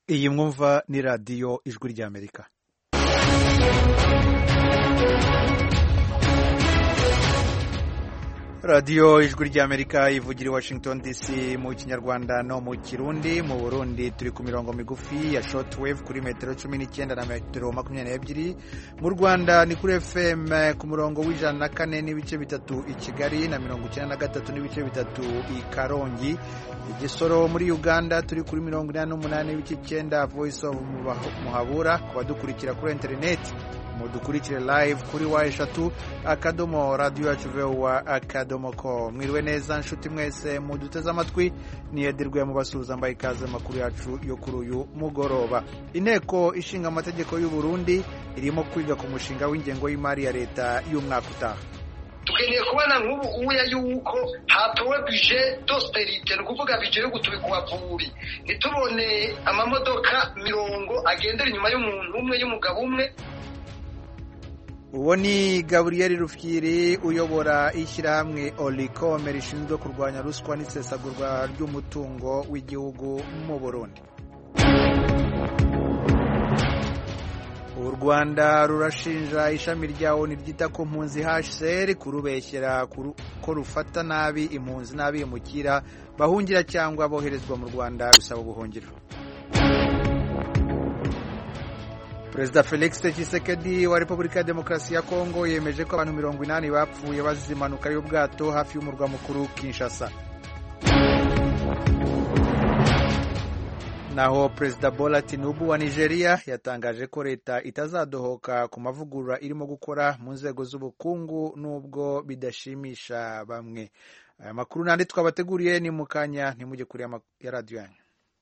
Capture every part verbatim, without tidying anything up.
Iyi mwumva ni radiyo ijwi ry'Amerika. radiyo ijwi ry'Amerika ivugira i Washington D C mu kinyarwanda no mu kirundi. Mu Burundi turi ku mirongo migufi ya shortwave kuri metero cumi n'icyenda na metero makumyabiri n'ebyiri. Mu Rwanda ni kuri F M ku murongo w'ijana na kane n'ibice bitatu i Kigali na mirongo icyenda na gatatu n'ibice bitatu i Karongi. Igisoro muri Uganda turi kuri mirongo inani n'umunani n'ibice icyenda Voice of Muhabura. Ku badukurikira kuri interineti mudukurikire live kuri wa eshatu akadomo radio yacu vewa akadomo ko. Mwiriwe neza nshuti mwese muduteze amatwi, niyedirwe mu basuhuza mbaye ikaze makuru yacu yo kuri uyu mugoroba. Inteko ishinga amategeko y'u Burundi irimo kwiga ku mushinga w'ingengo y'imari ya leta y'umwaka utaha. Tukeneye kubona nk'ubu uya yuko hatowe budget d'austerité, no kuvuga budget yo gutubika abavuri. Nitubone amamodoka mirongo agendera inyuma y'umuntu umwe y'umugabo umwe. Uwo ni Gabriel Rufyiri uyobora ishyirahamwe Olicom rishinzwe kurwanya ruswa n'isesagurwa ry'umutungo w'igihugu mu Burundi. U Rwanda rurashinja ishami rya O N U ryita ku mpunzi H C R kurubeshyera ko rufata nabi impunzi n'abimukira bahungira cyangwa boherezwa mu Rwanda bisaba ubuhungiro. Perezida Felix Tshisekedi wa Repubulika ya Demokarasi ya Kongo yemeje ko abantu mirongo inani bapfuye bazize impanuka y'ubwato hafi y'umurwa mukuru Kinshasa. Naho Perezida Bola Tinubu wa Nigeria yatangaje ko leta itazadohoka ku mavugurura irimo gukora mu nzego z'ubukungu nubwo bidashimisha bamwe. Aya makuru nandi twabateguriye ni mukanya, ntimujye kuri ya radio yanyu.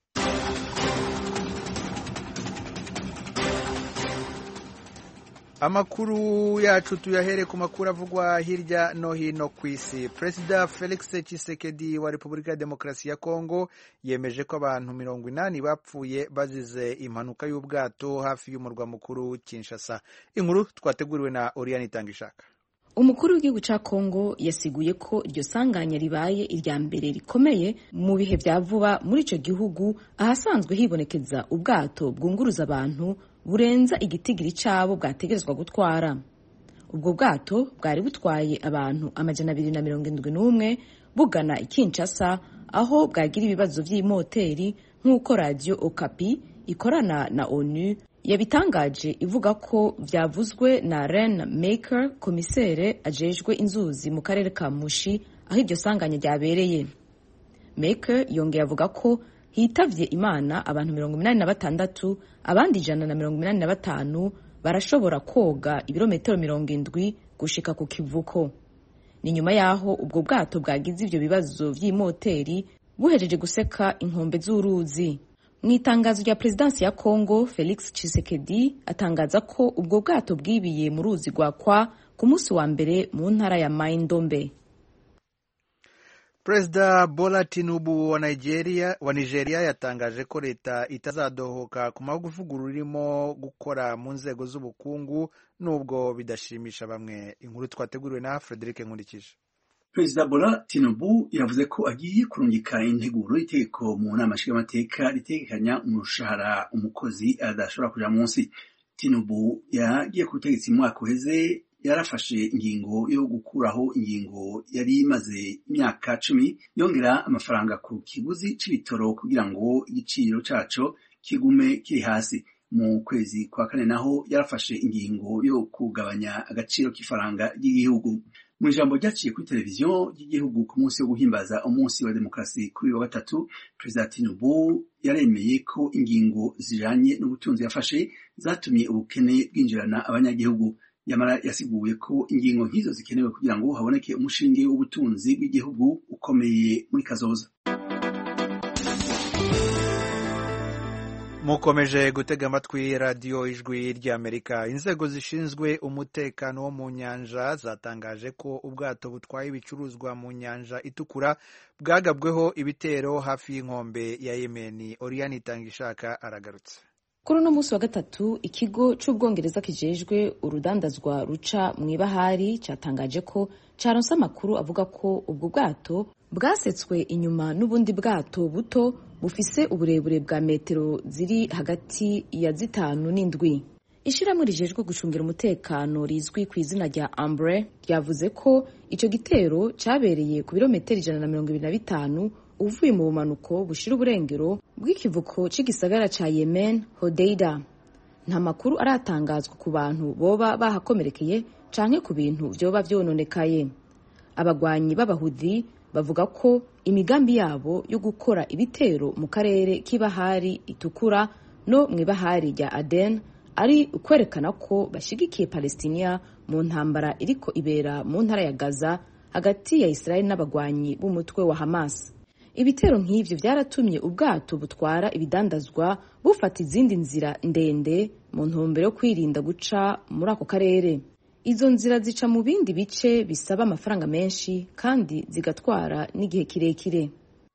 Amakuru yacu tuyahere ku makuru avugwa hirya no hino ku isi. Perezida Felix Tshisekedi wa Repubulika ya Demokarasi ya Kongo yemeje ko abantu mirongo inani bapfuye bazize impanuka y'ubwato hafi y'umurwa mukuru Kinshasa. Inkuru twateguriwe na Oriane Itangishaka. Umukuru w'igihugu ca Kongo yasiguye ko iryo sanganya ribaye irya mbere rikomeye mu bihe vya vuba muri ico gihugu, ahasanzwe hibonekeza ubwato bwunguruza abantu burenza igitigiri cabo bwategerezwa gutwara. Ubwo bwato bwari butwaye abantu amajana abiri na mirongo indwi n'umwe bugana i Kinshasa, aho bwagira ibibazo vy'imoteri nk'uko Radio Okapi ikorana na O N U yabitangaje, ivuga ko vyavuzwe na Ren Maker, komisere ajejwe inzuzi mu karere ka Mushi aho iryo sanganya ryabereye. Maker yongeye avuga ko hitavye Imana abantu mirongo inani na batandatu, abandi ijana na mirongo inani na batanu barashobora koga ibirometero mirongo indwi gushika ku kivuko. Ni nyuma yaho ubwo bwato bwagize ivyo bibazo vy'imoteri buhejeje guseka inkombe z'uruzi. Mwitangazo rya Presidansi ya Kongo, Felix Tshisekedi atangaza ko ubwo bwato bwibiye mu ruzi rwa Kwa ku munsi wa mbere mu ntara ya Mai-Ndombe. Perezida Bola Tinubu wa Nigeria wa Nigeria yatangaje ko leta itazadohoka ku mavugurura irimo gukora mu nzego z'ubukungu nubwo bidashimisha bamwe. Inkuru twateguriwe na Frederic Nkurikije. Perezida Bola Tinubu yavuze ko agiye kurungika integuro y'iteko mu nama nshingamateka ritegekanya umushahara umukozi adashobora kuja munsi. Tinubu yagiye ku butegetsi mu mwaka uheze yarafashe ingingo yo gukuraho ingingo yari imaze imyaka cumi yongera amafaranga ku kiguzi c'ibitoro kugira ngo igiciro caco kigume kiri hasi. Mu kwezi kwa kane naho yarafashe ingingo yo kugabanya agaciro k'ifaranga ry'igihugu. Mu ijambo ryaciye kuri televiziyo y'igihugu ku munsi wo guhimbaza umunsi wa demokarasi kuri wa gatatu, Perezida Tinubu yaremeye ko ingingo zijanye n'ubutunzi yafashe zatumye ubukene bwinjirana abanyagihugu. Yamara yasiguye ko ingingo nk'izo zikenewe kugira ngo haboneke umushinge w'ubutunzi bw'igihugu ukomeye muri kazoza. Mukomeje gutega amatwi radiyo ijwi ry'Amerika. Inzego zishinzwe umutekano wo mu nyanja zatangaje ko ubwato butwaye ibicuruzwa mu nyanja itukura bwagabweho ibitero hafi y'inkombe ya Yemeni. Oriane Itangishaka aragarutse. Kuri uno munsi wa gatatu ikigo c'ubwongereza kijejwe urudandazwa ruca mw'ibahari catangaje ko caronse amakuru avuga ko ubwo bwato bwasetswe inyuma n'ubundi bwato buto bufise uburebure bwa metero ziri hagati ya zitanu n'indwi. Ishirahamwe rijejwe gucungira umutekano rizwi ku izina rya Ambre ryavuze ko ico gitero cabereye ku birometero ijana na mirongo ibiri na bitanu uvuye mu bumanuko bushira uburengero bw'ikivuko c'igisagara ca Yemen Hodeida. Nta makuru aratangazwa ku bantu boba bahakomerekeye canke ku bintu vyoba vyononekaye. Abagwanyi b'Abahudi bavuga ko imigambi yabo yo gukora ibitero mu karere k'ibahari itukura no mw'ibahari rya Aden ari ukwerekana ko bashigikiye Palestina mu ntambara iriko ibera mu ntara ya Gaza hagati ya Israel n'abagwanyi b'umutwe wa Hamas. Ibitero nk'ivyo vyaratumye ubwato butwara ibidandazwa bufata izindi nzira ndende mu ntumbero yo kwirinda guca muri ako karere. Izo nzira zica mu bindi bice bisaba amafaranga menshi kandi zigatwara n'igihe kirekire.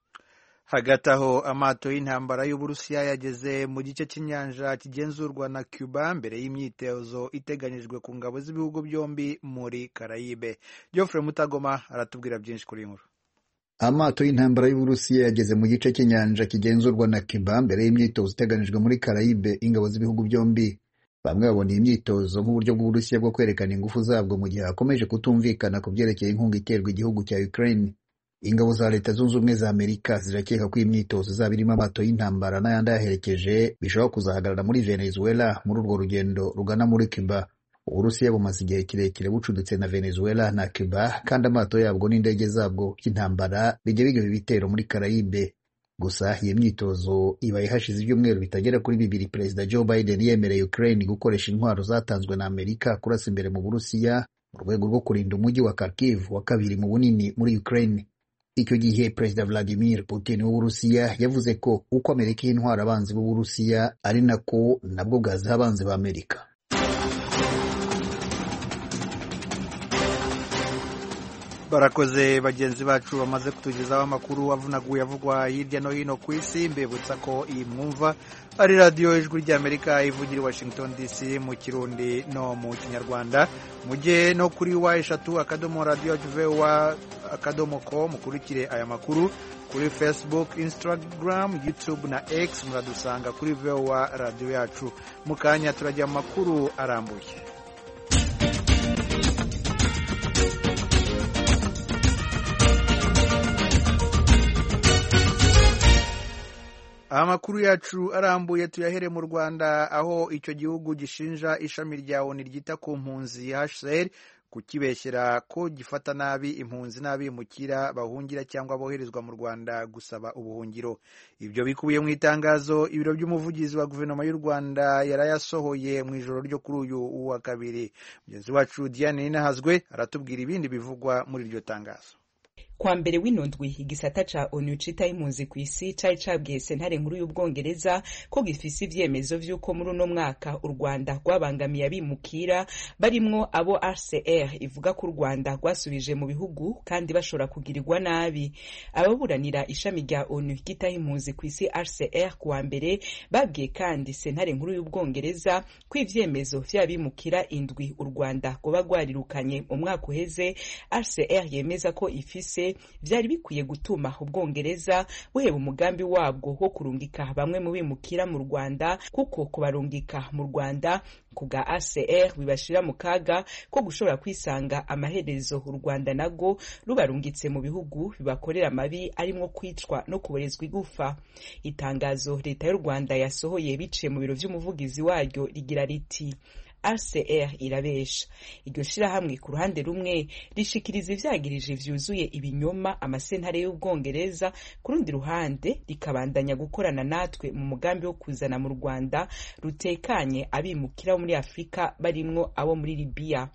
Hagati aho amato y'intambara y'Uburusiya yageze mu gice cy'inyanja kigenzurwa na Cuba mbere y'imyitozo iteganyijwe ku ngabo z'ibihugu byombi muri Karayibe. Geoffrey Mutagoma aratubwira byinshi kuri nkuru. Amato y'intambara y'Uburusiya yageze mu gice cy'inyanja kigenzurwa na Cuba mbere y'imyitozo iteganijwe muri Karayibe ingabo z'ibihugu byombi. Bamwe babona iyi myitozo nk'uburyo bw'Uburusiya bwo kwerekana ingufu zabwo mu gihe hakomeje kutumvikana ku byerekeye inkunga iterwa igihugu cya Ukraine. Ingabo za Leta Zunze Ubumwe za Amerika zirakeka ko imyitozo izaba irimo amato y'intambara n'ayandi yaherekeje bishobora kuzahagarara muri Venezuela muri urwo rugendo rugana muri Cuba. Uburusiya bumaze igihe kirekire bucuditse na Venezuela na Cuba kandi amato yabwo n'indege zabwo by'intambara bijya bigaba ibitero muri Karayibe. Gusa iyi myitozo ibaye hashize ibyumweru bitagera kuri bibiri Perezida Joe Biden yemereye Ukraine gukoresha intwaro zatanzwe na Amerika kurasa imbere mu Burusiya mu rwego rwo kurinda umujyi wa Kharkiv wa kabiri mu bunini muri Ukraine. Icyo gihe Perezida Vladimir Putin w'Uburusiya yavuze ko uko Amerika y'intwara abanzi b'Uburusiya ari nako nabwo bwaziha abanzi ba Amerika. Barakoze bagenzi bacu bamaze kutugezaho amakuru avunaguye avugwa hirya no hino ku isi. Mbibutsa ko iyi mwumva ari radiyo ijwi ry'Amerika ivugira i Washington D C mu Kirundi no mu Kinyarwanda. Mujye no kuri wa eshatu akadomo radio voa akadomo com mukurikire aya makuru kuri Facebook, Instagram, YouTube na X. Muradusanga kuri voa radio yacu. Mukanya turajya mu makuru arambuye. Amakuru yacu arambuye tuyahere mu Rwanda aho icyo gihugu gishinja ishami rya O N U ryita ku mpunzi H C R kukibeshyera ko gifata nabi impunzi n'abimukira bahungira cyangwa boherezwa mu Rwanda gusaba ubuhungiro. Ibyo bikubiye mu itangazo ibiro by'umuvugizi wa guverinoma y'u Rwanda yarayasohoye mu ijoro ryo kuri uyu wa kabiri. Mugenzi wacu Diane Ninahazwe aratubwira ibindi bivugwa muri iryo tangazo. Kwa mbere w'inondwi igisata ca O N U cita impunzi ku isi cari cabwiye sentare nkuru y'ubwongereza ko gifise ivyemezo vy'uko muri uno mwaka u Rwanda rwabangamiye abimukira barimwo abo H C R ivuga ko u Rwanda rwasubije mu bihugu kandi bashobora kugirirwa nabi. Ababuranira ishami rya O N U ryita impunzi ku isi H C R kuwa mbere babwiye kandi sentare nkuru y'ubwongereza ko ivyemezo vy'abimukira indwi u Rwanda rwoba rwarirukanye mu mwaka uheze H C R yemeza ko ifise vyari bikwiye gutuma ubwongereza buheba umugambi wabwo wo kurungika bamwe mu bimukira mu Rwanda kuko kubarungika mu Rwanda kuga H C R bibashira mu kaga ko gushobora kwisanga amaherezo u Rwanda nago rubarungitse mu bihugu bibakorera mabi arimo kwicwa no kuborezwa igufa. Itangazo leta y'u Rwanda yasohoye biciye mu biro vy'umuvugizi waryo rigira riti H C R irabesha. Iryo shirahamwe ku ruhande rumwe rishikiriza ivyagirije vyuzuye ibinyoma amasentare y'ubwongereza, ku rundi ruhande rikabandanya gukorana natwe mu mugambi wo kuzana mu Rwanda rutekanye abimukira muri Afrika barimwo abo muri Libya.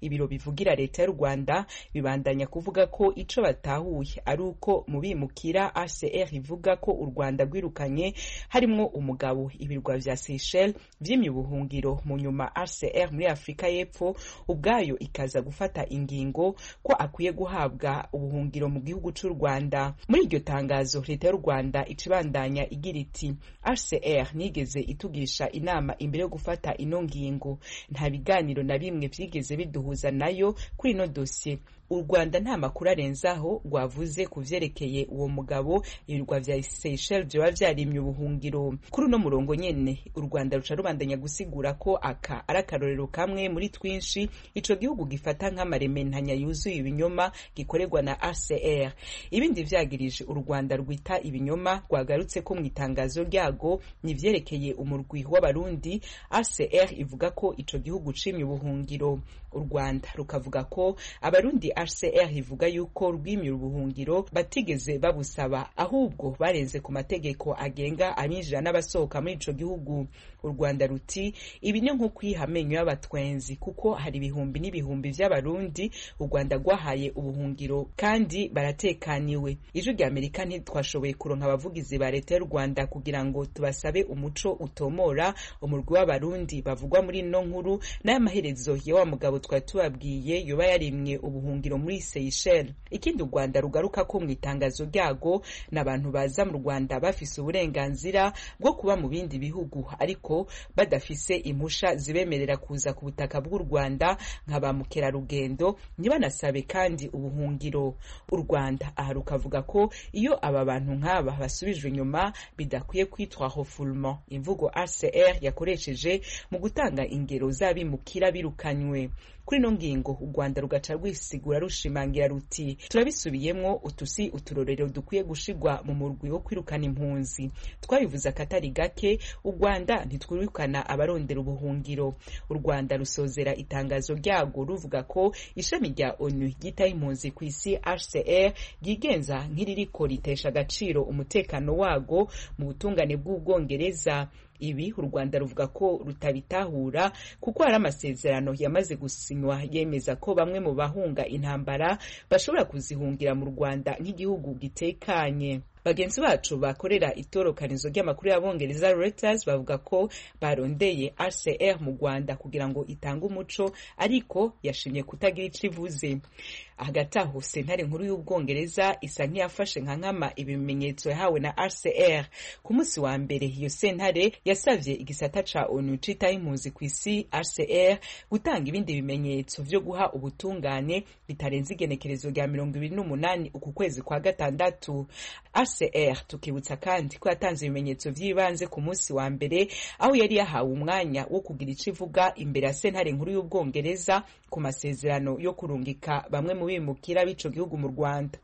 ibiro bivugira leta y'u Rwanda bibandanya kuvuga ko ico batahuye ari uko mu bimukira H C R ivuga ko u Rwanda rwirukanye harimwo umugabo ibirwa vya Seychelles vyimye ubuhungiro mu nyuma H C R muri Afrika y'Epfo ubwayo ikaza gufata ingingo ko akwiye guhabwa ubuhungiro mu gihugu c'u Rwanda. Muri iryo tangazo leta y'u Rwanda icibandanya igira iti H C R nigeze itugisha inama imbere yo gufata ino ngingo, nta biganiro na bimwe vyigeze biduhuza nayo kuri ino dossier. U Rwanda nta makuru arenzaho rwavuze ku vyerekeye uwo mugabo ibirwa vya Seychelles vyoba vyarimye ubuhungiro. Kuri uno murongo nyene u Rwanda ruca rubandanya gusigura ko aka ari akarorero kamwe muri twinshi ico gihugu gifata nk'amarementanya yuzuye ibinyoma gikorerwa na H C R. Ibindi vyagirije u Rwanda rwita ibinyoma rwagarutse ko mu itangazo ryago ni vyerekeye umurwi w'abarundi. H C R ivuga ko ico gihugu cimye ubuhungiro. U Rwanda rukavuga ko abarundi H C R ivuga yuko rwimye ubuhungiro batigeze babusaba, ahubwo barenze ku mategeko agenga abinjira n'abasohoka muri ico gihugu. U Rwanda ruti ibi ni nko kwihamenyo y'abatwenzi kuko hari ibihumbi n'ibihumbi vy'abarundi u Rwanda rwahaye ubuhungiro kandi baratekaniwe. Ijwi rya Amerika ntitwashoboye kuronka abavugizi ba leta y'u Rwanda kugira ngo tubasabe umuco utomora umurwi w'abarundi bavugwa muri no nkuru n'amaherezo ya wa mugabo twari tubabwiye yoba yarimwe ubuhungiro muri Seychelles. Ikindi u Rwanda rugaruka ko mu itangazo ryago n'abantu baza mu Rwanda bafise uburenganzira bwo kuba mu bindi bihugu ariko badafise impusha zibemerera kuza ku butaka bw'u Rwanda nka ba mukerarugendo ntibanasabe kandi ubuhungiro. U Rwanda aha rukavuga ko iyo aba bantu nk'aba basubijwe inyuma bidakwiye kwitwa refoulement, imvugo H C R yakoresheje mu gutanga ingero z'abimukira birukanywe. Kuri no ngingo u Rwanda rugaca rwisigura rushimangira ruti turabisubiyemwo utusi uturorero dukwiye gushigwa mu murwi wo kwirukana impunzi. Twabivuze akatari gake u Rwanda ntitwirukana abarondera ubuhungiro. U Rwanda rusozera itangazo ryago ruvuga ko ishami rya ONU ryitaye impunzi ku isi H C R ryigenza nk'iririko ritesha agaciro umutekano wago mu butungane bw'Ubwongereza. Ibi u Rwanda ruvuga ko rutabitahura kuko hari amasezerano yamaze gusinywa yemeza ko bamwe mu bahunga intambara bashobora kuzihungira mu Rwanda nk'igihugu gitekanye. Bagenzi bacu bakorera itorokanizo ry'amakuru y'Abongereza Reuters bavuga ko barondeye H C R mu Rwanda kugira ngo itange umuco ariko yashimye kutagira ico ivuze. Hagati aho sentare nkuru y'Ubwongereza isa nk'iyafashe nka nkama ibimenyetso yahawe na H C R. Ku munsi wa mbere iyo sentare yasavye igisata ca ONU citaye impunzi ku isi H C R gutanga ibindi bimenyetso vyo guha ubutungane bitarenze igenekerezo rya mirongo ibiri n'umunani uku kwezi kwa gatandatu. H C R tukibutsa kandi ko yatanze ibimenyetso vy'ibanze ku munsi wa mbere aho yari yahawe umwanya wo kugira ico ivuga imbere ya sentare nkuru y'Ubwongereza ku masezerano yo kurungika bamwe mu bimukira b'ico gihugu mu Rwanda.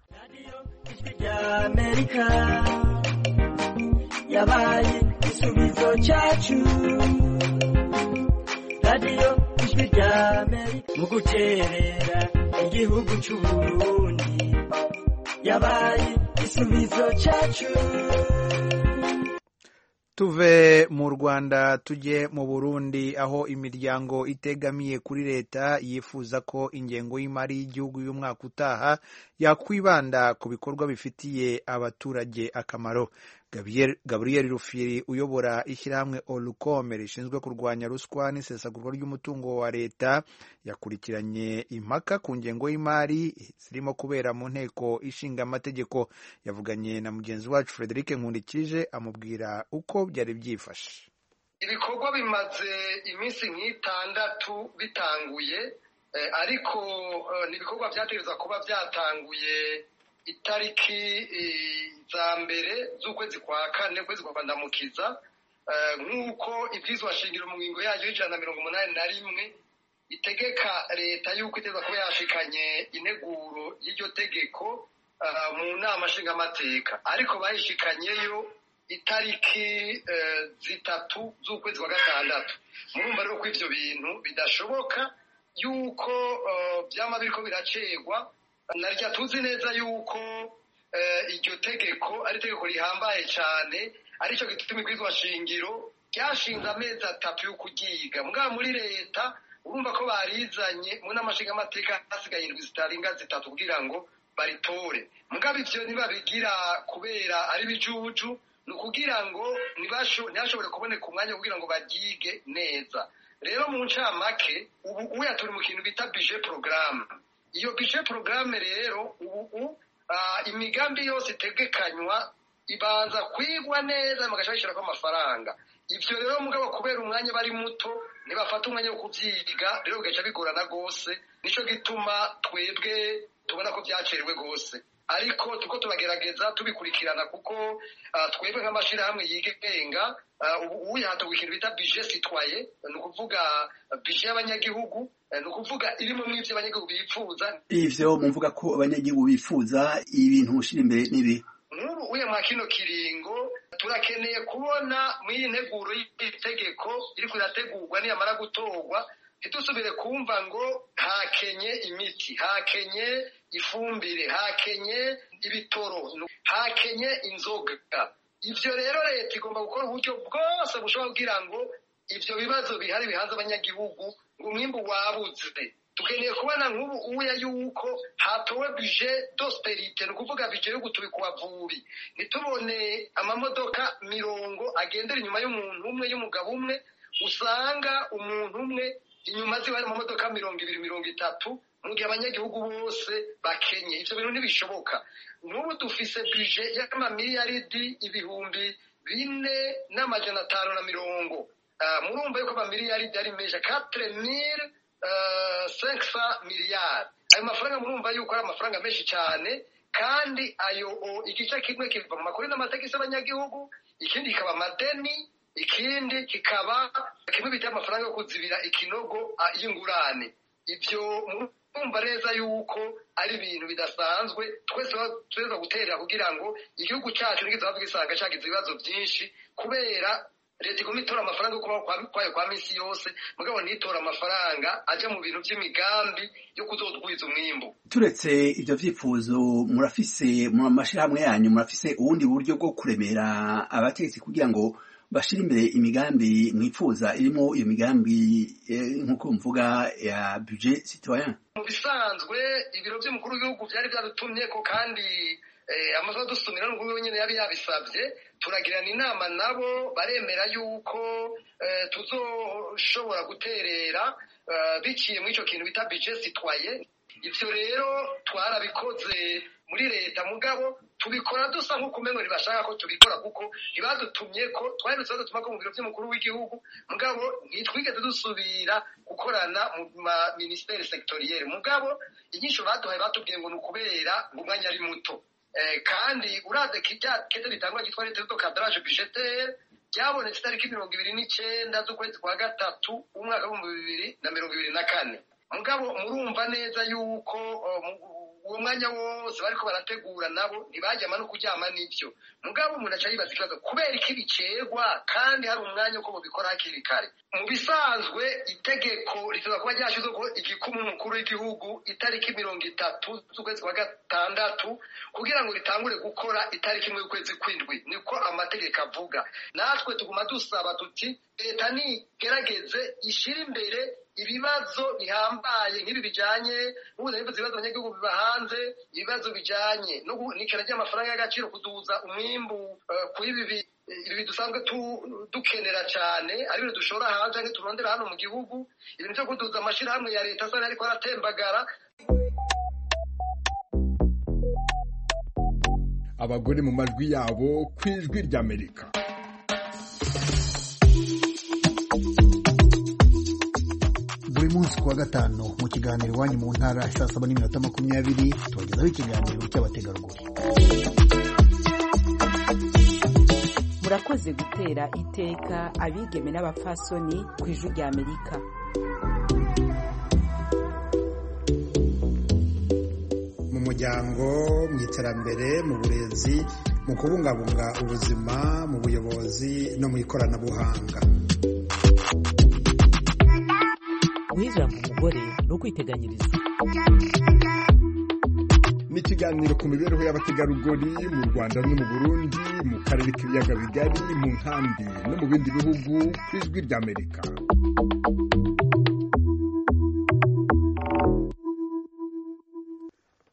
Amerika yabaye isubizo cyacu, radio ijwi rya Amerika mu guterera igihugu cy'u Burundi yabaye isubizo cyacu. Tuve mu Rwanda tujye mu Burundi aho imiryango itegamiye kuri leta yifuza ko ingengo y'imari y'igihugu y'umwaka utaha yakwibanda ku bikorwa bifitiye abaturage akamaro. Gabriel Rufyiri uyobora ishyirahamwe Olukome rishinzwe kurwanya ruswa n'isesagurwa ry'umutungo wa leta yakurikiranye impaka ku ngengo y'imari zirimo kubera mu nteko ishinga amategeko. Yavuganye na mugenzi wacu Frederic Nkundikije amubwira uko byari byifashe. Ibikorwa bimaze iminsi nk'itandatu bitanguye, eh, ariko eh, n'ibikorwa byategerezwa kuba byatanguye itariki za mbere z'ukwezi kwa kane kwezi kwa Ndamukiza, nk'uko ibyizwa shingiro mu ngingo yayo y'ijana na mirongo umunani na rimwe itegeka leta y'uko iteza kuba yashikanye integuro y'iryo tegeko mu nama nshingamateka, ariko bayishikanyeyo itariki zitatu z'ukwezi kwa gatandatu. Murumva rero ko ivyo bintu bidashoboka yuko byama biriko biracegwa, narya tuzi neza yuko iryo tegeko ari tegeko rihambaye cyane, arico gituma ikwizwa shingiro ryashinze amezi atatu yo kugiga. Mugabo muri leta urumva ko barizanye mu n'amashinga amateka hasigaye indwi zitarenga zitatu kugira ngo baritore. Mugabo ivyo ntibabigira kubera ari bijuju, ni ukugira ngo ntibashobore kuboneka umwanya kugira ngo baryige neza. Rero mu ncamake ubu uya turi mu kintu bita budget programme. Iyo budget programme rero ubu imigambi yose itegekanywa ibanza kwigwa neza mugasha bishira ko amafaranga. Ivyo rero mugabo kubera umwanya bari muto ntibafata umwanya wo kuvyiga, rero bigaca bigorana gose. Nico gituma twebwe tubona ko byacerewe gose, ariko tuko tubagerageza tubikurikirana kuko uh, twebwe nk'amashira hamwe yigenga ubu uh, yahatowe ikintu bita budget citoyen, ni ukuvuga budget y'abanyagihugu, ni ukuvuga irimo mw'ivyo abanyagihugu bipfuza. Ivyo mumvuga ko abanyagihugu bifuza ibintu mushira imbere nibi n'ubu uye mwa kino kiringo turakeneye kubona mw'iyi nteguro y'itegeko iriko irategurwa niyamara gutorwa ntidusubire kumva ngo hakenye imiti, hakenye ifumbire, hakenye ibitoro, hakenye inzoga. Ivyo rero leta igomba gukora uburyo bwose bushobora kugira ngo ivyo bibazo bihari bihanze abanyagihugu ngo umwimbu wabuze. Tukeneye kubona nk'ubu uya yuko hatowe budget d'austérité, ni ukuvuga budget yo gutubika abavubi. Ntitubone amamodoka mirongo agendera inyuma y'umuntu umwe y'umugabo umwe, usanga umuntu umwe inyuma ziba hari amamodoka mirongo ibiri mirongo itatu mu gihe abanyagihugu bose bakenye. Ivyo bintu ntibishoboka. N'ubu dufise budget y'amamiliyaridi ibihumbi bine n'amajana atanu na mirongo. Murumva yuko amamiliyaridi ari menshi, quatre mille cinq cents miliyari. Ayo mafaranga murumva yuko ari amafaranga menshi cyane, kandi ayo igice kimwe kiva mu makuru n'amategeko y'abanyagihugu, ikindi kikaba amadeni, ikindi kikaba kimwe bita amafaranga yo kuzibira ikinogo y'ingurane. Ivyo murumva neza yuko ari ibintu bidasanzwe. Twese tuza guterera kugira ngo igihugu cyacu ntikizabe gisanga cyagize ibibazo byinshi, kubera leta igomba itora amafaranga yo kubaho kwayo kwa misi yose, mugabo ntitora amafaranga aja mu bintu by'imigambi yo kuzodwiza umwimbu. Turetse ivyo vyifuzo murafise mu mashirahamwe yanyu, murafise ubundi buryo bwo kuremera abategetsi kugira ngo bashira imbere imigambi mwifuza irimo iyo migambi nk'uko mvuga ya budget citoyen? Mu bisanzwe ibiro by'umukuru w'igihugu byari byadutumye ko, kandi amaze dusumira n'ubwo nyene yari yabisabye, turagirana inama nabo baremera yuko tuzoshobora guterera biciye muri ico kintu bita budget citoyen. Ivyo rero twarabikoze muri leta, mugabo tubikora dusa nk'uko umengo ntibashaka ko tubikora kuko ntibadutumye ko. Twaherutse badutuma ko mu biro by'umukuru w'igihugu, mugabo ntitwigeze dusubira gukorana mu ma ministère sectoriel. Mugabo inyisho baduhaye batubwiye ngo ni ukubera ngo umwanya ari muto. Eh, kandi uraze kijya kete bitangwa gitwa leta do cadrage budgetaire ryabonetse tariki mirongo ibiri n'icenda z'ukwezi kwa gatatu umwaka w'ibihumbi bibiri na mirongo ibiri na kane. Mugabo murumva neza yuko uwo mwanya wose bariko barategura nabo ntibajyama no kuryama n'ivyo. Mugabo umuntu aca yibaza ikibazo kubera iki bicegwa kandi hari umwanya uko bobikora hakiri kare. Mu bisanzwe itegeko rituza kuba ryashizeho ko igikumu umukuru w'igihugu itariki mirongo itatu z'ukwezi kwa gatandatu kugira ngo ritangure gukora itariki imwe y'ukwezi kw'indwi, niko amategeko avuga. Natwe tuguma dusaba tuti leta nigerageze ishira imbere ibibazo bihambaye nk'ibi bijanye n'ubuzibibazo ibibazo abanyagihugu biba hanze, ibibazo bijanye no nikena ry'amafaranga y'agaciro, kuduza umwimbu uh, kuri ibi ibi dusanzwe dukenera cyane, ari ibintu dushora hanze canke turondera hano mu gihugu, ibintu byo kuduza amashirahamwe ya leta sana ariko aratembagara. Abagore mu majwi yabo kwijwi ry'Amerika. Buri munsi kuwa gatanu mu kiganiro iwanyu mu ntara saa saba n'iminota makumyabiri tubagezaho ikiganiro cy'abategarugori. Murakoze gutera iteka abigeme n'abapfasoni ku ijwi ry'Amerika. Mu muryango, mu iterambere, mu burezi, mu kubungabunga ubuzima, mu buyobozi no mu ikoranabuhanga. Guhiga mu mugore no kwiteganyiriza. N'ikiganiro ku mibereho y'abategarugori mu Rwanda no mu Burundi, mu karere k'ibiyaga bigari, mu nkambi no mu bindi bihugu ku ijwi ry'Amerika.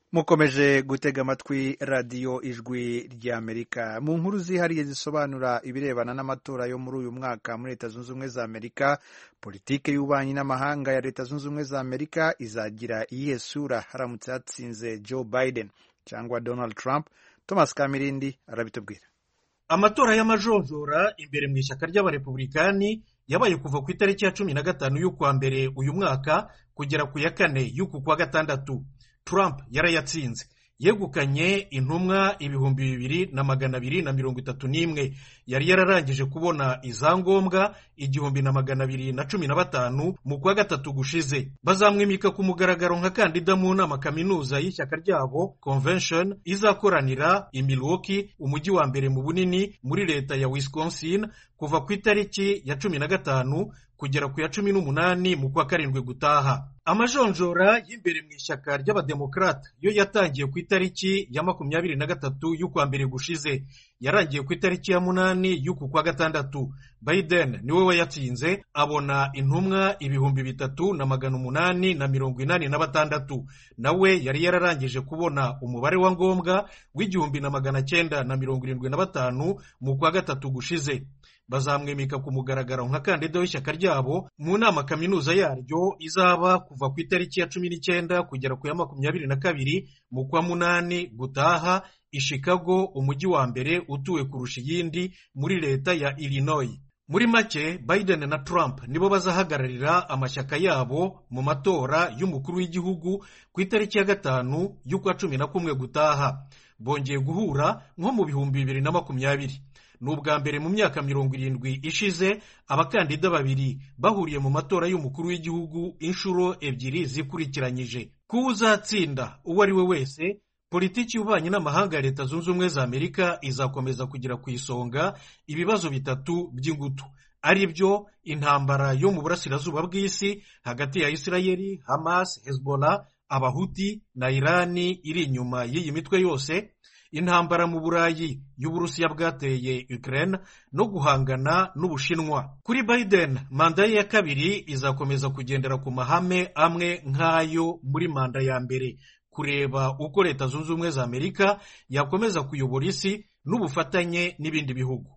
mukomeje gutega amatwi radiyo ijwi ry'Amerika. Mu nkuru zihariye zisobanura ibirebana n'amatora yo muri uyu mwaka muri Leta Zunze Ubumwe za Amerika, politike y'ububanyi n'amahanga ya Leta Zunze Ubumwe za Amerika izagira iyihe sura haramutse hatsinze Joe Biden cyangwa Donald Trump? Thomas Kamirindi arabitubwira. Amatora y'amajonjora imbere mu ishyaka ry'abarepublikani yabaye kuva ku itariki ya cumi na gatanu y'ukwa mbere uyu mwaka kugera ku ya kane y'uku kwa gatandatu. Trump yarayatsinze, yegukanye intumwa ibihumbi bibiri na magana abiri na mirongo itatu n'imwe. Yari yararangije kubona izangombwa igihumbi na magana abiri na cumi na batanu mu kwa gatatu gushize. Bazamwimika ku mugaragaro nka kandida mu nama kaminuza y'ishyaka ryabo convention izakoranira i Milwaukee, umujyi wa mbere mu bunini muri leta ya Wisconsin, kuva ku itariki ya cumi na gatanu kugera ku ya cumi n'umunani mu kwa karindwi gutaha. Amajonjora y'imbere mu ishyaka ry'abademokrata yo yatangiye ku itariki ya makumyabiri na gatatu y'ukwa mbere gushize, yarangiye ku itariki ya munani y'uku kwa gatandatu. Biden niwe wayatsinze, abona intumwa ibihumbi bitatu na magana umunani na mirongo inani na batandatu. Nawe yari yararangije kubona umubare wa ngombwa w'igihumbi na magana cyenda na mirongo irindwi na batanu mu kwa gatatu gushize. Bazamwimika ku mugaragaro nka kandida w'ishyaka ryabo mu nama kaminuza yaryo izaba kuva ku itariki ya cumi n'icyenda kugera ku ya makumyabiri na kabiri mu kwa munani gutaha i Chicago, umujyi wa mbere utuwe kurusha iyindi muri leta ya Illinois. Muri make, Biden na Trump nibo bazahagararira amashyaka yabo mu matora y'umukuru w'igihugu ku itariki ya gatanu y'ukwa cumi na kumwe gutaha. Bongeye guhura nko mu bihumbi bibiri na makumyabiri. Ni ubwa mbere mu myaka mirongo irindwi ishize abakandida babiri bahuriye mu matora y'umukuru w'igihugu inshuro ebyiri zikurikiranyije. Kuba uzatsinda uwo ari we wese, politiki y'ububanyi n'amahanga ya Leta Zunze Ubumwe za Amerika izakomeza kugira ku isonga ibibazo bitatu by'ingutu, ari byo intambara yo mu burasirazuba bw'isi hagati ya Isirayeli, Hamas, Hezbollah, Abahuti na Irani iri inyuma y'iyi mitwe yose, intambara mu Burayi y'Uburusiya bwateye Ukraine, no guhangana n'Ubushinwa. Kuri Biden, manda ye ya kabiri izakomeza kugendera ku mahame amwe nk'ayo muri manda ya mbere, kureba uko Leta Zunze Ubumwe za Amerika yakomeza kuyobora isi n'ubufatanye n'ibindi bihugu.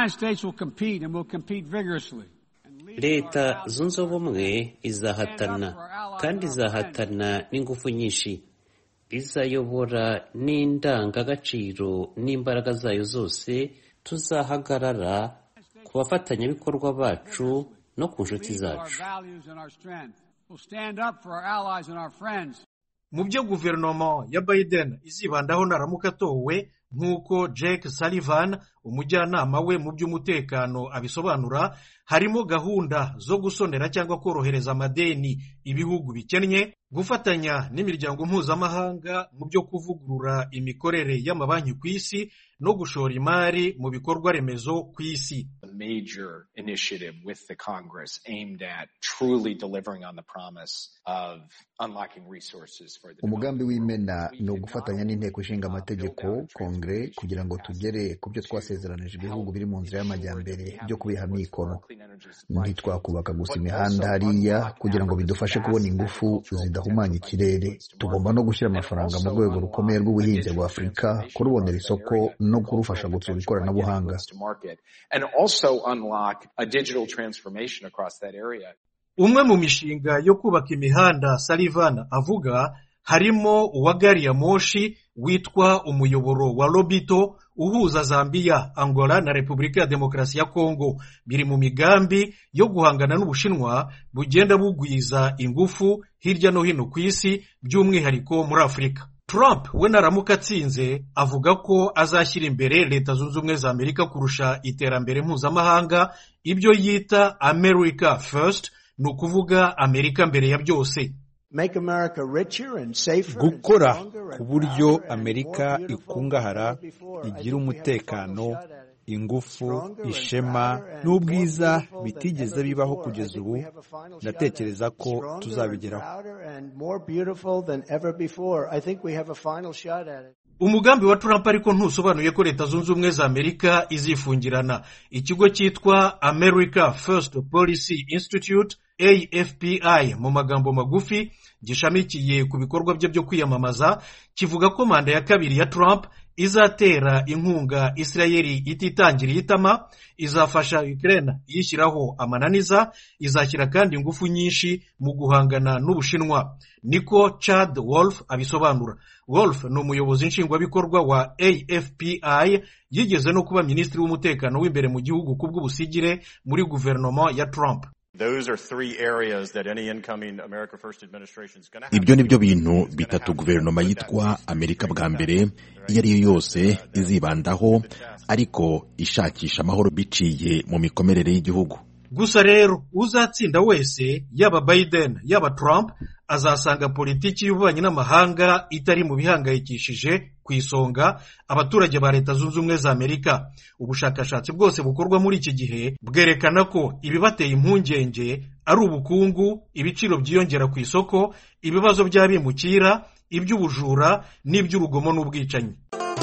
Leta Zunze Ubumwe izahatana kandi izahatana n'ingufu nyinshi, izayobora n'indangagaciro n'imbaraga zayo zose. Tuzahagarara ku bafatanyabikorwa bacu no ku nshuti zacu. Mu byo guverinoma ya Biden izibandaho naramuka atowe, nk'uko Jake Sullivan, umujyanama we mu by'umutekano, abisobanura, harimo gahunda zo gusonera cyangwa korohereza amadeni ibihugu bikennye, gufatanya n'imiryango mpuzamahanga mu byo kuvugurura imikorere y'amabanki ku isi no gushora imari mu bikorwa remezo ku isi. Major initiative with the Congress aimed at truly delivering on the promise of unlocking resources for the umugambi w'imena ni ugufatanya n'inteko ishinga amategeko Kongre kugira ngo tugere ku byo twasezeranije ibihugu biri mu nzira y'amajyambere byo kubiha mikono. Ntitwakubaka gusa imihanda hariya kugira ngo bidufashe kubona ingufu zidahumanya ikirere. Tugomba no gushyira amafaranga mu rwego rukomeye rw'ubuhinzi bwa Afurika, kurubonera isoko no kurufasha gutsura ikoranabuhanga. Umwe mu mishinga yo kubaka imihanda Sullivan avuga harimo uwa gari ya moshi witwa umuyoboro wa Lobito uhuza Zambia, Angola na Repubulika ya Demokarasi ya Kongo. Biri mu migambi yo guhangana n'Ubushinwa bugenda bugwiza ingufu hirya no hino ku isi, by'umwihariko muri Afurika. Trump we naramuka atsinze avuga ko azashyira imbere Leta Zunze Ubumwe za Amerika kurusha iterambere mpuzamahanga, ibyo yita America First, ni ukuvuga Amerika mbere ya byose. Gukora ku buryo Amerika ikungahara, igira umutekano, ingufu, ishema n'ubwiza bitigeze bibaho kugeza ubu. Ndatekereza ko tuzabigeraho. umugambi wa Trump ariko ntusobanuye ko leta zunze ubumwe za Amerika izifungirana. Ikigo cyitwa America First Policy Institute A F P I mu magambo magufi gishamikiye ku bikorwa bye byo kwiyamamaza kivuga ko manda ya kabiri ya Trump izatera inkunga Israeli ititangiriye itama, izafasha Ukraine yishyiraho amananiza, izashyira kandi ingufu nyinshi mu guhangana n'Ubushinwa. Niko Chad Wolf abisobanura. Wolf ni umuyobozi nshingwabikorwa wa A F P I, yigeze no kuba minisitiri w'umutekano w'imbere mu gihugu kubw'ubusigire muri guverinoma ya Trump. Ibyo nibyo bintu bitatu guverinoma yitwa Amerika bwa mbere iyo ari yo yose izibandaho, ariko ishakisha amahoro biciye mu mikomerere y'igihugu. Gusa rero uzatsinda wese, yaba Biden yaba Trump, azasanga politiki y'ububanyi n'amahanga itari mu bihangayikishije ku isonga abaturage ba leta zunze ubumwe za Amerika. Ubushakashatsi bwose bukorwa muri iki gihe bwerekana ko ibibateye impungenge ari ubukungu, ibiciro byiyongera ku isoko, ibibazo by'abimukira, iby'ubujura n'iby'urugomo n'ubwicanyi.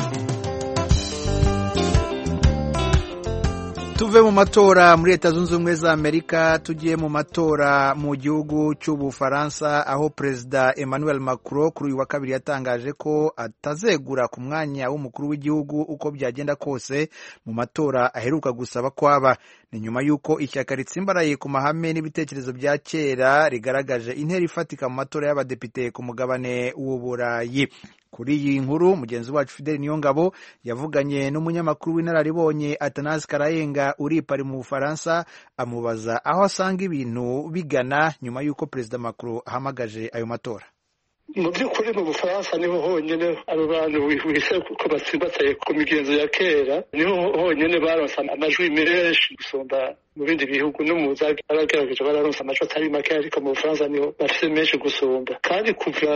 Tuve mu matora muri leta zunze ubumwe za Amerika tugiye mu matora mu gihugu cy'Ubufaransa, aho Perezida Emmanuel Macron kuri uyu wa kabiri yatangaje ko atazegura ku mwanya w'umukuru w'igihugu uko byagenda kose mu matora aheruka gusaba kwaba. Ni nyuma y'uko ishyaka ritsimbaraye ku mahame n'ibitekerezo bya kera rigaragaje intera ifatika mu matora y'abadepite ku mugabane w'Uburayi. Kuri iyi nkuru mugenzi wacu Fidel Niyongabo yavuganye n'umunyamakuru w'inararibonye Athanase Karayenga uri Paris mu Bufaransa, amubaza aho asanga ibintu bigana nyuma y'uko Perezida Macron ahamagaje ayo matora. Mu by'ukuri mu Bufaransa niho honyine abo bantu wihuse ko batsimbataye ku migenzo ya kera, niho honyine baronse amajwi menshi gusumba mu bindi bihugu. no mu zagi abagerageje bararonse amajwi atari make, ariko mu Bufaransa niho bafite menshi gusumba. Kandi kuva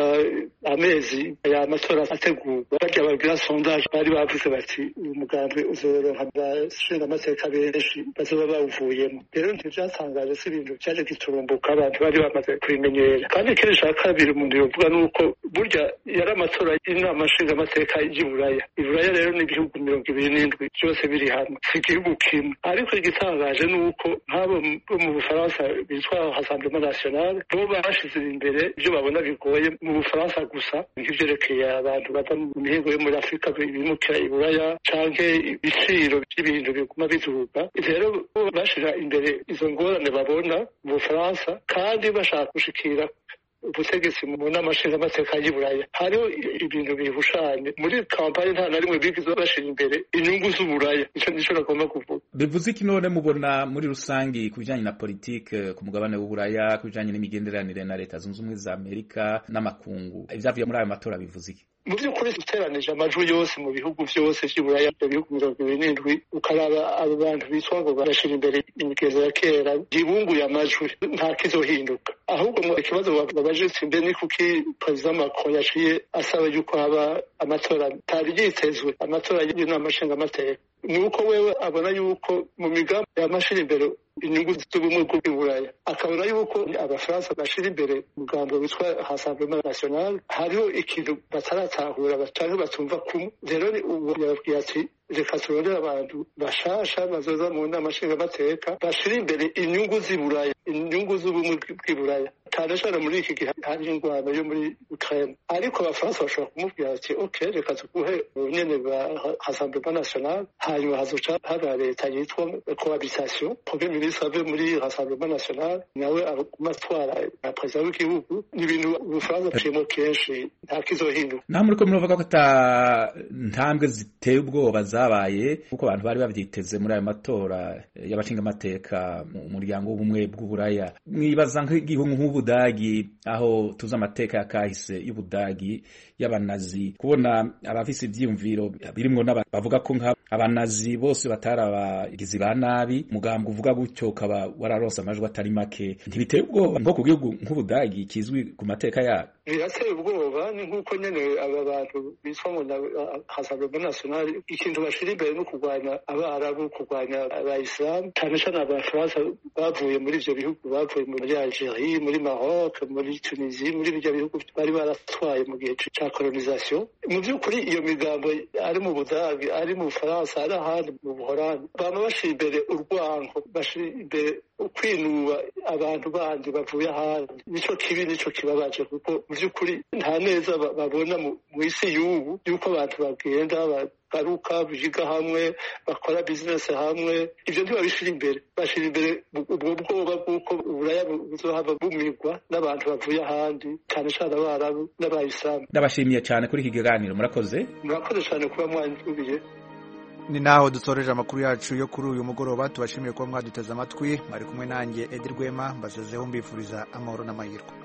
amezi aya matora ategurwa, barya bagira sondage bari bavuze bati uyu mugambi uzoronka abashinga amateka benshi bazoba bawuvuyemo. Rero ntibyatangaje, si ibintu cyaje giturumbuka, abantu bari bamaze kubimenyera. Kandi ikindi cya kabiri umuntu yovuga nuko burya yari amatora y'inama nshinga amateka y'Iburaya. Iburaya rero ni ibihugu mirongo ibiri n'indwi byose biri hamwe, si igihugu kimwe. Ariko igitangaje ni uko nk'abo mu Bufaransa bitwa Rassemblement National bo bashize imbere ibyo babona bigoye mu Bufaransa gusa, nk'ivyerekeye abantu bava mu mihingo yo muri Afurika bimukira Iburaya canke ibiciro by'ibintu biguma biduga. Rero bashira imbere izo ngorane babona mu Bufaransa, kandi bashaka gushikira ubutegetsi mu nama nshingamateka y'Iburaya. Hariho ibintu bihushanye muri kampanye, nta na rimwe bigize bashira imbere inyungu z'Uburaya. Ico nico nagomba kuvuga. Bivuze iki none mubona muri rusangi ku bijanye na politike ku mugabane w'Uburaya, ku bijanye n'imigenderanire na leta zunze ubumwe za Amerika n'amakungu, ivyavuye muri ayo matora bivuze iki? Mu by'ukuri duteranije amajwi yose mu bihugu byose by'Iburaya, ibihugu mirongo ibiri n'indwi, ukaraba abo bantu bitwa ngo barashira imbere imigenzo ya kera, gibunguye amajwi, nta kizohinduka. Ahubwo mu ikibazo babaje simbe ni kuki Perezida Macron yaciye asaba yuko haba amatora atari yitezwe, amatora y'inama nshingamateka. Nuko wewe abona yuko mu migambi y'amashira imbere inyungu z'ubumwe bw'Uburaya, akabona yuko abafaransa bashira imbere umugambi witwa Rassemblement National. Hariho ikintu bataratahura canke batumva kumwe. Rero ubu yababwiye ati reka turondere abantu bashasha bazoza mu nama nshingamateka bashira imbere inyungu z'Iburaya, inyungu z'ubumwe bw'Iburaya. Cyane cyane muri iki gihe hari ingwano yo muri Ukraine, ariko abafaransa bashobora kumubwira ati ok, reka tuguhe nyene ba Rassemblement National, hanyuma hazoca haba leta yitwa cohabitation. Premier ministre ave muri Rassemblement National, nawe aguma atwara na perezida w'igihugu. Ni ibintu ubufaransa baciyemo kenshi, nta kizohinduka. Nta muri ko muravuga ko ata ntambwe ziteye ubwoba zabaye kuko abantu bari bavyiteze muri ayo matora y'abashingamateka mu muryango w'ubumwe bw'Uburaya. Mwibaza nk'igihugu nk'Ubudagi, aho tuzi amateka ya kahise y'Ubudagi y'abanazi, kubona abafise ivyiyumviro birimwo n'abavuga ko nka abanazi bose batarabagizi ba nabi, mugambwe uvuga gutyo ukaba wararonse amajwi atari make, ntibiteye ubwoba nko ku gihugu nk'Ubudagi kizwi ku mateka yayo? Birateye ubwoba. Ni nk'uko nyene aba bantu bitwa ngo na Rassemblement National, ikintu bashira imbere no kurwanya abarabu, kurwanya abayisilamu, cyane cyane abafaransa bavuye muri ivyo bihugu, bavuye muri Algerie, muri Maroc, muri Tunisie, muri ibyo bihugu bari baratwaye mu gihe ca colonisation. mu by'ukuri iyo migambo ari mu Budagi ari mu Bufaransa ari ahandi mu Buholandi bama bashira imbere urwango bashira imbere kwinuba abantu bandi bavuye ahandi nico kibi nico kibabaje kuko mu by'ukuri nta neza babona mu isi y'ubu yuko abantu bagenda baruka biga hamwe bakora business hamwe ivyo ntibabishira imbere bashira imbere ubwo bwoba bw'uko uburaya buzohava bumigwa n'abantu bavuye ahandi cyane cyane abarabu n'abayisilamu. Ndabashimiye cyane kuri iki kiganiro murakoze murakoze cyane kuba mwandubiye. Ni naho dusoreje amakuru yacu yo kuri uyu mugoroba tubashimiye kuba mwaduteze amatwi mwari kumwe nanjye Edi Rwema mbasezeho mbifuriza amahoro n'amahirwe.